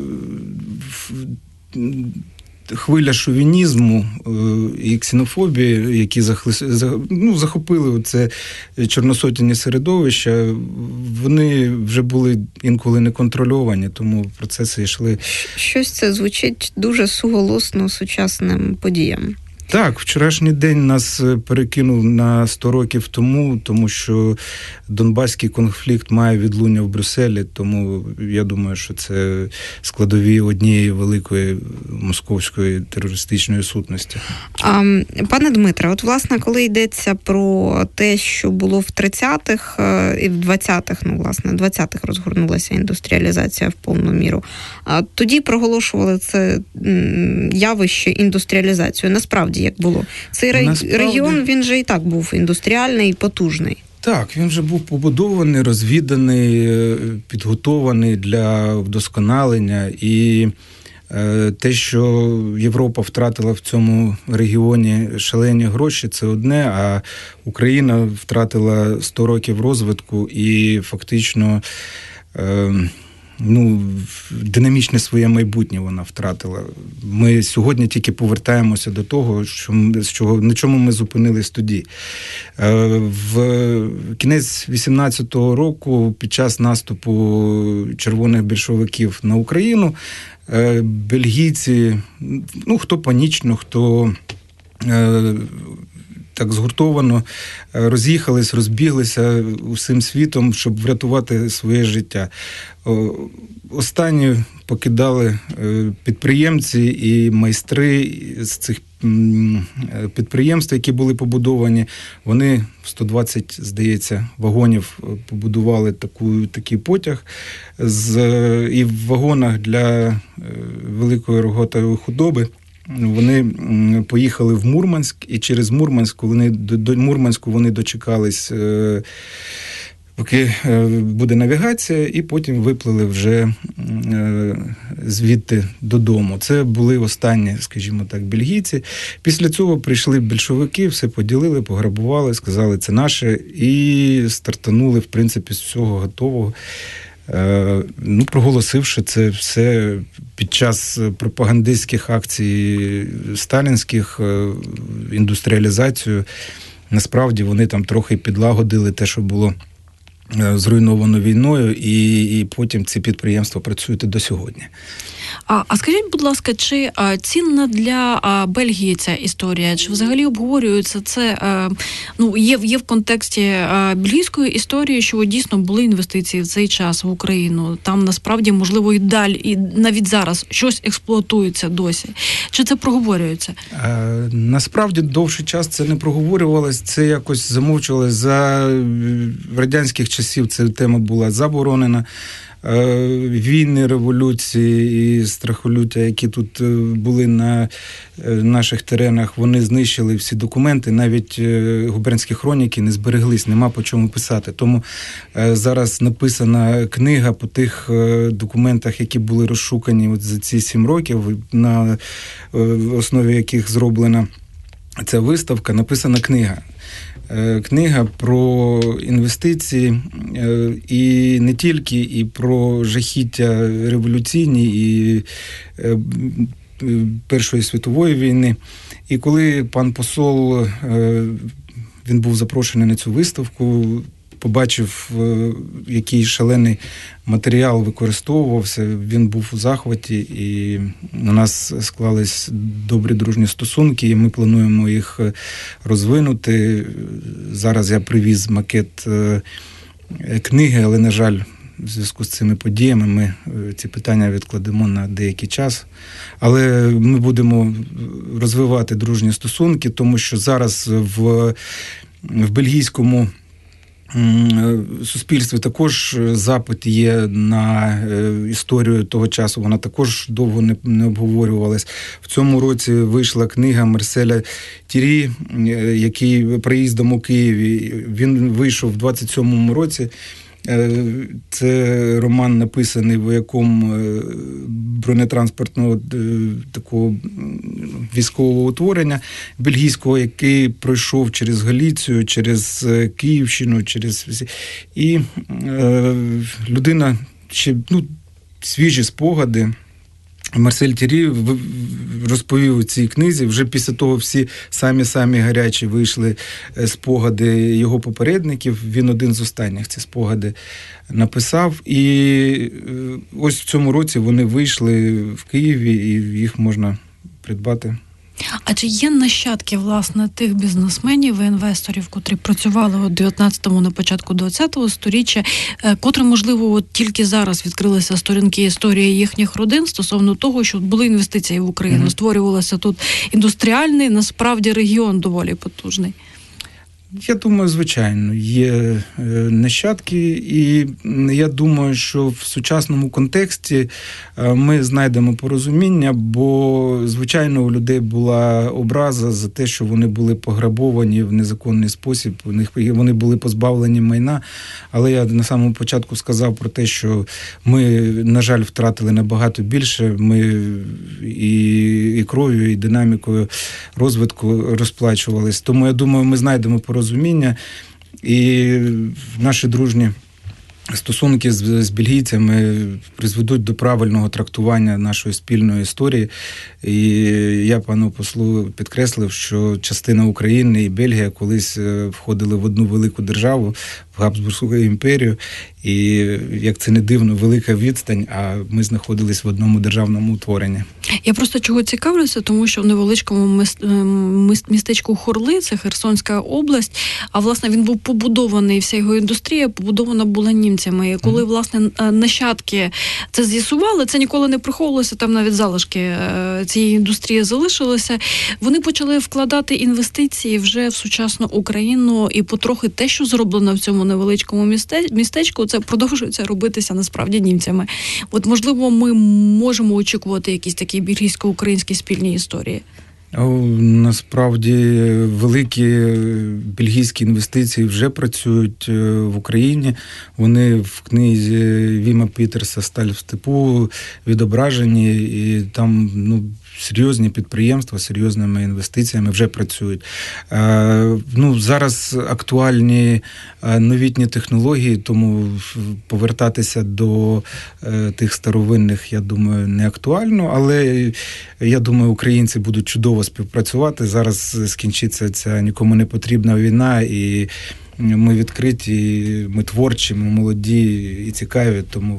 хвиля шовінізму і ксенофобії, які ну, захопили це чорносотенні середовища, вони вже були інколи неконтрольовані, тому процеси йшли. Щось це звучить дуже суголосно сучасним подіям. Так, вчорашній день нас перекинув на сто років тому, тому що Донбаський конфлікт має відлуння в Брюсселі, тому я думаю, що це складові однієї великої московської терористичної сутності. А, пане Дмитре, от власне, коли йдеться про те, що було в тридцятих і в двадцятих, ну, власне, в двадцятих розгорнулася індустріалізація в повну міру, а тоді проголошували це явище індустріалізацію. Насправді, як було? Цей Насправді... регіон, він же і так був індустріальний і потужний. Так, він вже був побудований, розвіданий, підготований для вдосконалення. І те, що Європа втратила в цьому регіоні шалені гроші, це одне, а Україна втратила сто років розвитку і фактично ну, динамічне своє майбутнє вона втратила. Ми сьогодні тільки повертаємося до того, що, що, на чому ми зупинились тоді. В кінець вісімнадцятого року, під час наступу червоних більшовиків на Україну, бельгійці, ну, хто панічно, хто так згуртовано роз'їхались, розбіглися усім світом, щоб врятувати своє життя. Останні покидали підприємці і майстри з цих підприємств, які були побудовані. Вони сто двадцять, здається, вагонів побудували таку, такий потяг. З, і в вагонах для великої рогатої худоби вони поїхали в Мурманськ, і через Мурманськ вони, до Мурманську вони дочекались, поки буде навігація, і потім виплили вже звідти додому. Це були останні, скажімо так, бельгійці. Після цього прийшли більшовики, все поділили, пограбували, сказали, це наше, і стартанули, в принципі, з всього готового. Ну, проголосивши це все під час пропагандистських акцій сталінських, індустріалізацію. Насправді вони там трохи підлагодили те, що було зруйновано війною, і, і потім ці підприємства працюють до сьогодні. А, а скажіть, будь ласка, чи а, цінна для а, Бельгії ця історія? Чи взагалі обговорюється це? А, ну, є, є в контексті а, бельгійської історії, що дійсно були інвестиції в цей час в Україну. Там насправді, можливо, і далі, і навіть зараз щось експлуатується досі. Чи це проговорюється? А, насправді, довший час це не проговорювалось, це якось замовчувалось. За радянських часів ця тема була заборонена. Війни, революції і страхолюття, які тут були на наших теренах, вони знищили всі документи, навіть губернські хроніки не збереглись, нема по чому писати. Тому зараз написана книга по тих документах, які були розшукані от за ці сім років, на основі яких зроблена ця виставка, написана книга. Книга про інвестиції і не тільки, і про жахіття революційні і Першої світової війни. І коли пан посол, він був запрошений на цю виставку, побачив, який шалений матеріал використовувався, він був у захваті, і у нас склались добрі дружні стосунки, і ми плануємо їх розвинути. Зараз я привіз макет книги, але, на жаль, в зв'язку з цими подіями ми ці питання відкладемо на деякий час. Але ми будемо розвивати дружні стосунки, тому що зараз в, в бельгійському суспільстві також запит є на історію того часу, вона також довго не, не обговорювалась. В цьому році вийшла книга Марселя Тірі, який приїздом у Києві, він вийшов в двадцять сьомому році. Це роман, написаний вояком бронетранспортного такого військового утворення бельгійського, який пройшов через Галіцію, через Київщину, через і е, людина ще, ну, свіжі спогади. Марсель Тірі розповів у цій книзі, вже після того всі самі-самі гарячі вийшли спогади його попередників, він один з останніх ці спогади написав, і ось в цьому році вони вийшли в Києві, і їх можна придбати. А чи є нащадки, власне, тих бізнесменів і інвесторів, котрі працювали у дев'ятнадцятому, на початку двадцятого сторіччя, котрі, можливо, от тільки зараз відкрилися сторінки історії їхніх родин стосовно того, що були інвестиції в Україну, mm-hmm. створювалося тут індустріальний, насправді, регіон доволі потужний? Я думаю, звичайно, є нащадки, і я думаю, що в сучасному контексті ми знайдемо порозуміння, бо, звичайно, у людей була образа за те, що вони були пограбовані в незаконний спосіб, у них вони були позбавлені майна, але я на самому початку сказав про те, що ми, на жаль, втратили набагато більше, ми і, і кров'ю, і динамікою розвитку розплачувались, тому я думаю, ми знайдемо порозуміння. розуміння, і наші дружні стосунки з, з бельгійцями призведуть до правильного трактування нашої спільної історії. І я пану послу підкреслив, що частина України і Бельгія колись входили в одну велику державу, в Габсбурзьку імперію. І, як це не дивно, велика відстань, а ми знаходились в одному державному утворенні. Я просто чого цікавлюся, тому що в невеличкому містечку Хорли, це Херсонська область, а, власне, він був побудований, вся його індустрія побудована була німцями. І коли, власне, нащадки це з'ясували, це ніколи не приховувалося, там навіть залишки цієї індустрії залишилися, вони почали вкладати інвестиції вже в сучасну Україну, і потрохи те, що зроблено в цьому невеличкому містечку, це продовжується робитися насправді німцями. От, можливо, ми можемо очікувати якісь такі бельгійсько-українські спільні історії? Насправді великі бельгійські інвестиції вже працюють в Україні. Вони в книзі Віма Пітерса «Сталь в степу» відображені, і там, ну, серйозні підприємства з серйозними інвестиціями вже працюють. Е, ну, зараз актуальні новітні технології, тому повертатися до е, тих старовинних, я думаю, не актуально, але я думаю, українці будуть чудово співпрацювати. Зараз скінчиться ця нікому не потрібна війна, і ми відкриті, ми творчі, ми молоді і цікаві, тому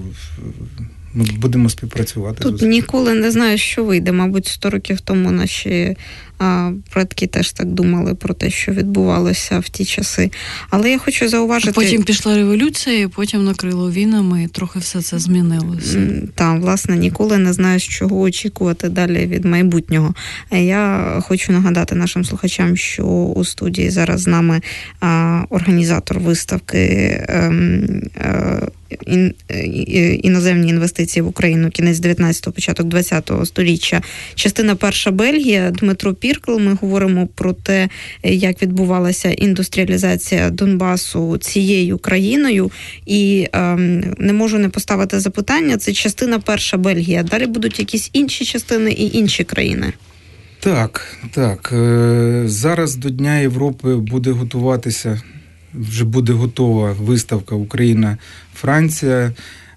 ми будемо співпрацювати. Тут ніколи не знаю, що вийде. Мабуть, сто років тому наші а, предки теж так думали про те, що відбувалося в ті часи. Але я хочу зауважити... Потім пішла революція, і потім накрило війнами, і трохи все це змінилося. Так, власне, ніколи не знаю, з чого очікувати далі від майбутнього. Я хочу нагадати нашим слухачам, що у студії зараз з нами а, організатор виставки а, а, ін, іноземні інвестиції в Україну, кінець дев'ятнадцятого, початок двадцятого сторіччя. Частина перша Бельгія, Дмитро Піркл. Ми говоримо про те, як відбувалася індустріалізація Донбасу цією країною. І е, не можу не поставити запитання, це частина перша Бельгія. Далі будуть якісь інші частини і інші країни? Так, так. Зараз до Дня Європи буде готуватися, вже буде готова виставка Україна-Франція.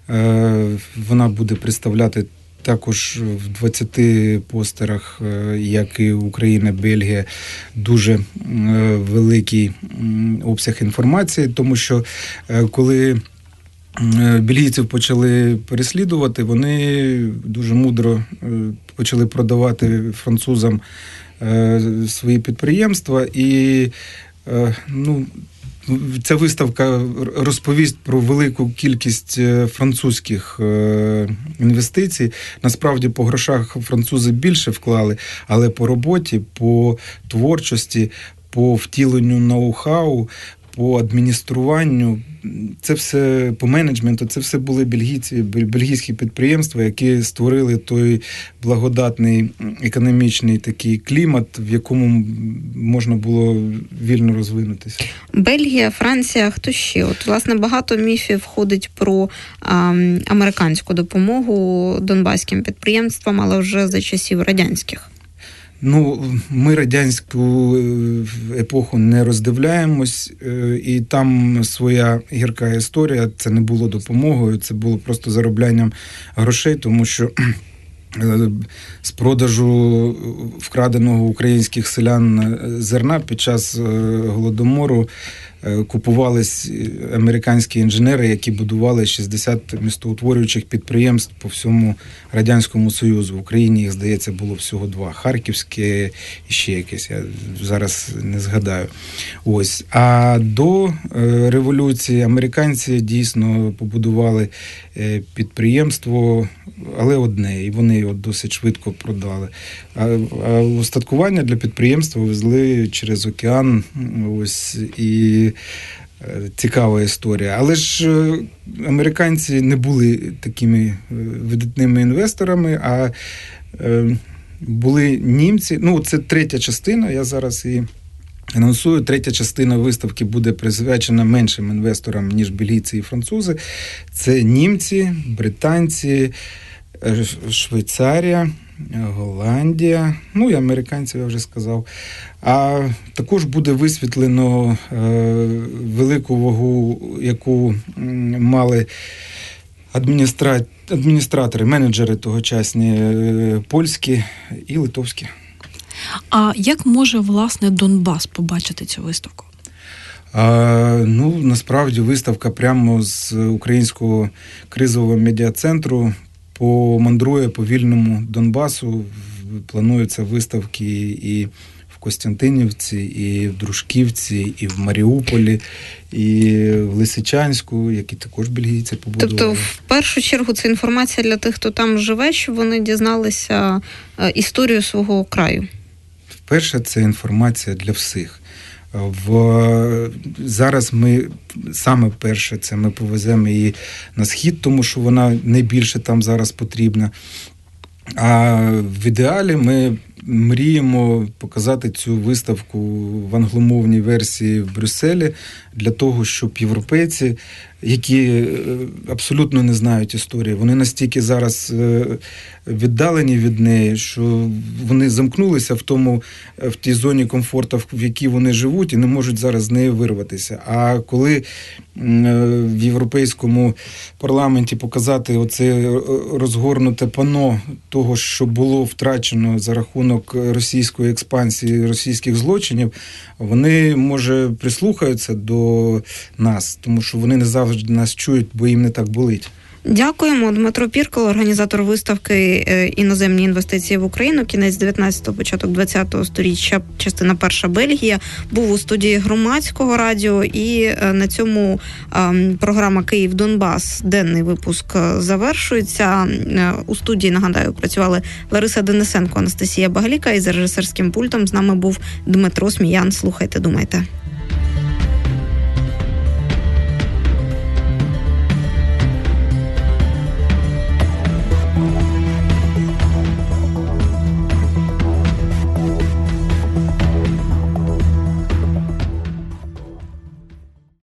Вона буде представляти також в двадцяти постерах, як і Україна, Бельгія, дуже великий обсяг інформації, тому що коли бельгійців почали переслідувати, вони дуже мудро почали продавати французам свої підприємства, і, ну, ця виставка розповість про велику кількість французьких інвестицій. Насправді, по грошах французи більше вклали, але по роботі, по творчості, по втіленню ноу-хау, по адмініструванню, це все, по менеджменту, це все були бельгійці, бельгійські підприємства, які створили той благодатний економічний такий клімат, в якому можна було вільно розвинутися. Бельгія, Франція, хто ще? От, власне, багато міфів ходить про а, американську допомогу донбаським підприємствам, але вже за часів радянських. Ну, ми радянську епоху не роздивляємось, і там своя гірка історія, це не було допомогою, це було просто зароблянням грошей, тому що з продажу вкраденого українських селян зерна під час Голодомору купувались американські інженери, які будували шістдесят містоутворюючих підприємств по всьому Радянському Союзу. В Україні їх, здається, було всього два. Харківське і ще якесь, я зараз не згадаю. Ось. А до революції американці дійсно побудували підприємство, але одне, і вони його досить швидко продали. А, а устаткування для підприємства везли через океан, ось, і цікава історія. Але ж американці не були такими видатними інвесторами, а були німці. Ну, це третя частина, я зараз і анонсую. Третя частина виставки буде присвячена меншим інвесторам, ніж бельгійці і французи. Це німці, британці, Швейцарія, Голландія, ну і американців я вже сказав. А також буде висвітлено е, велику вагу, яку мали адміністра... адміністратори, менеджери тогочасні е, польські і литовські. А як може, власне, Донбас побачити цю виставку? А, ну, насправді, виставка прямо з українського кризового медіа-центру помандрує по вільному Донбасу. Плануються виставки і в Костянтинівці, і в Дружківці, і в Маріуполі, і в Лисичанську, які також бельгійці побудували. Тобто, в першу чергу, це інформація для тих, хто там живе, щоб вони дізналися історію свого краю? Вперше, це інформація для всіх. В... Зараз ми, саме перше, це ми повеземо її на схід, тому що вона найбільше там зараз потрібна. А в ідеалі ми мріємо показати цю виставку в англомовній версії в Брюсселі для того, щоб європейці, які абсолютно не знають історії, вони настільки зараз віддалені від неї, що вони замкнулися в тому, в тій зоні комфорту, в якій вони живуть, і не можуть зараз з неї вирватися. А коли в Європейському парламенті показати оце розгорнуте панно того, що було втрачено за рахунок російської експансії, російських злочинів, вони, може, прислухаються до нас, тому що вони не завжди нас чують, бо їм не так болить. Дякуємо. Дмитро Піркало, організатор виставки «Іноземні інвестиції в Україну. Кінець дев'ятнадцятого, початок двадцятого сторіччя. Частина перша. Бельгія». Був у студії Громадського радіо. І на цьому програма «Київ-Донбас», денний випуск, завершується. У студії, нагадаю, працювали Лариса Денисенко, Анастасія Багаліка, і за режисерським пультом з нами був Дмитро Сміян. Слухайте, думайте.